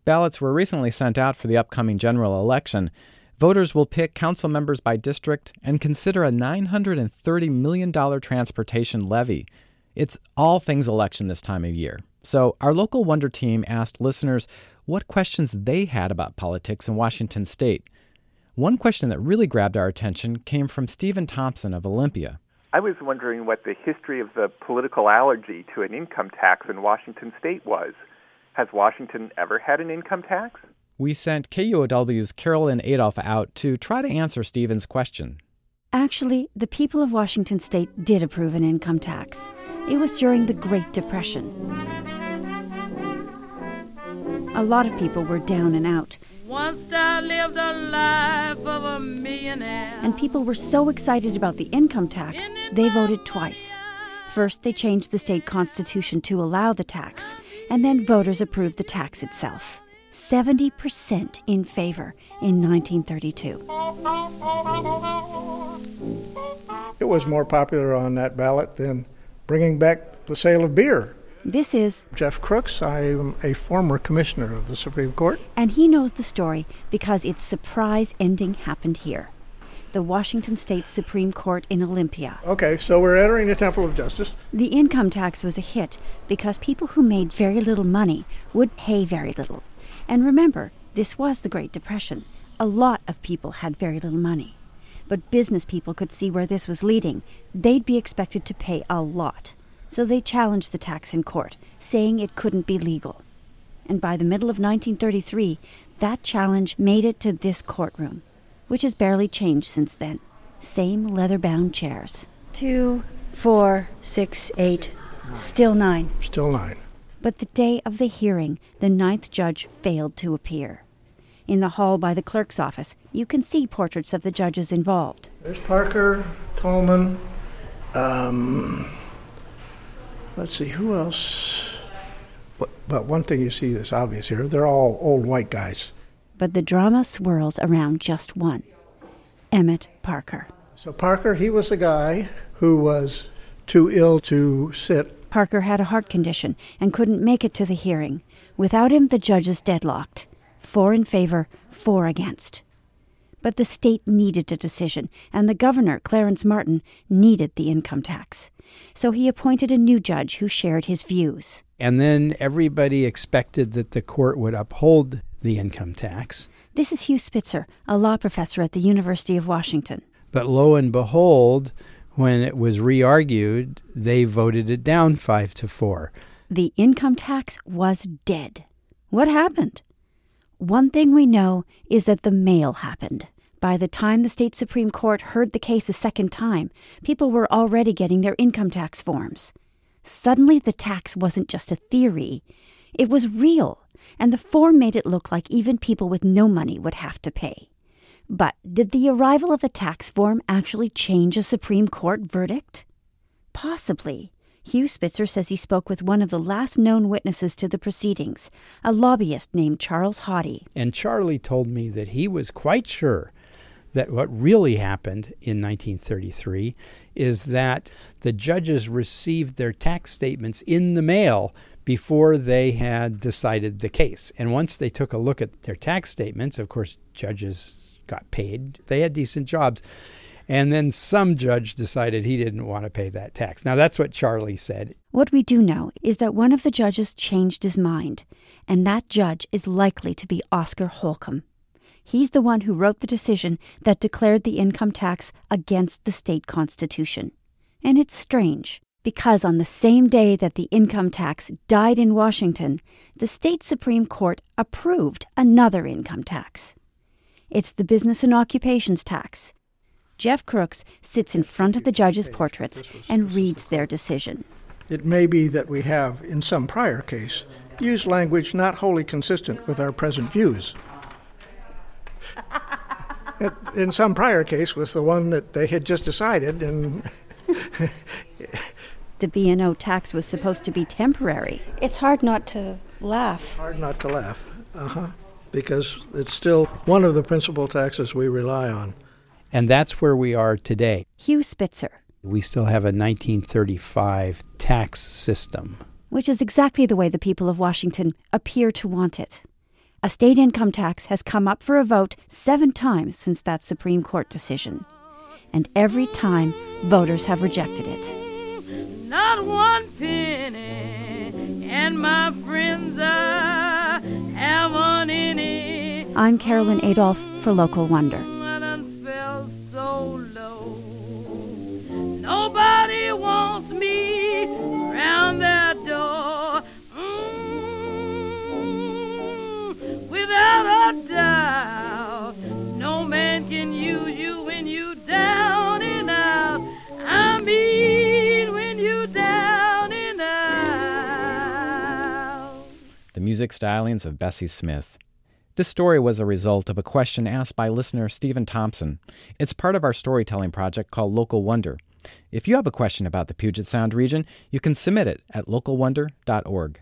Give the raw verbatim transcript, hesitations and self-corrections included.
ballots were recently sent out for the upcoming general election. Voters will pick council members by district and consider a nine hundred thirty million dollars transportation levy. It's all things election this time of year. So our local Wonder team asked listeners what questions they had about politics in Washington state. One question that really grabbed our attention came from Stephen Thompson of Olympia. I was wondering what the history of the political allergy to an income tax in Washington state was. Has Washington ever had an income tax? We sent K U O W's Carolyn Adolph out to try to answer Stephen's question. Actually, the people of Washington state did approve an income tax. It was during the Great Depression. A lot of people were down and out. Once I lived a life of a millionaire. And people were so excited about the income tax, they voted twice. First, they changed the state constitution to allow the tax, and then voters approved the tax itself. seventy percent in favor in nineteen thirty-two. It was more popular on that ballot than bringing back the sale of beer. This is Jeff Crooks. I am a former commissioner of the Supreme Court. And he knows the story because its surprise ending happened here. The Washington State Supreme Court in Olympia. Okay, so we're entering the Temple of Justice. The income tax was a hit because people who made very little money would pay very little. And remember, this was the Great Depression. A lot of people had very little money. But business people could see where this was leading. They'd be expected to pay a lot. So they challenged the tax in court, saying it couldn't be legal. And by the middle of nineteen thirty-three, that challenge made it to this courtroom, which has barely changed since then. Same leather-bound chairs. Two, four, six, eight, still nine. Still nine. But the day of the hearing, the ninth judge failed to appear. In the hall by the clerk's office, you can see portraits of the judges involved. There's Parker, Tolman, um... let's see, who else? But one thing you see that's obvious here, they're all old white guys. But the drama swirls around just one, Emmett Parker. So Parker, he was the guy who was too ill to sit. Parker had a heart condition and couldn't make it to the hearing. Without him, the judges deadlocked. Four in favor, four against. But the state needed a decision, and the governor, Clarence Martin, needed the income tax. So he appointed a new judge who shared his views. And then everybody expected that the court would uphold the income tax. This is Hugh Spitzer, a law professor at the University of Washington. But lo and behold, when it was re-argued, they voted it down five to four. The income tax was dead. What happened? One thing we know is that the mail happened. By the time the state Supreme Court heard the case a second time, people were already getting their income tax forms. Suddenly, the tax wasn't just a theory. It was real, and the form made it look like even people with no money would have to pay. But did the arrival of the tax form actually change a Supreme Court verdict? Possibly. Hugh Spitzer says he spoke with one of the last known witnesses to the proceedings, a lobbyist named Charles Haughey. And Charlie told me that he was quite sure that what really happened in nineteen thirty-three is that the judges received their tax statements in the mail before they had decided the case. And once they took a look at their tax statements, of course, judges got paid. They had decent jobs. And then some judge decided he didn't want to pay that tax. Now, that's what Charlie said. What we do know is that one of the judges changed his mind, and that judge is likely to be Oscar Holcomb. He's the one who wrote the decision that declared the income tax against the state constitution. And it's strange, because on the same day that the income tax died in Washington, the state Supreme Court approved another income tax. It's the business and occupations tax. Jeff Crooks sits in front of the judges' portraits and reads their decision. It may be that we have, in some prior case, used language not wholly consistent with our present views. In some prior case was the one that they had just decided, and the B and O tax was supposed to be temporary. It's hard not to laugh. Hard not to laugh, uh-huh, because it's still one of the principal taxes we rely on. And that's where we are today. Hugh Spitzer. We still have a nineteen thirty-five tax system. Which is exactly the way the people of Washington appear to want it. A state income tax has come up for a vote seven times since that Supreme Court decision. And every time, voters have rejected it. Not one penny, and my friends I haven't any. I'm Carolyn Adolph for Local Wonder. I done fell so low. Nobody wants me round their door. Mm, without a doubt, no man can use you when you down and out. I mean when you down and out. The music stylings of Bessie Smith. This story was a result of a question asked by listener Stephen Thompson. It's part of our storytelling project called Local Wonder. If you have a question about the Puget Sound region, you can submit it at local wonder dot org.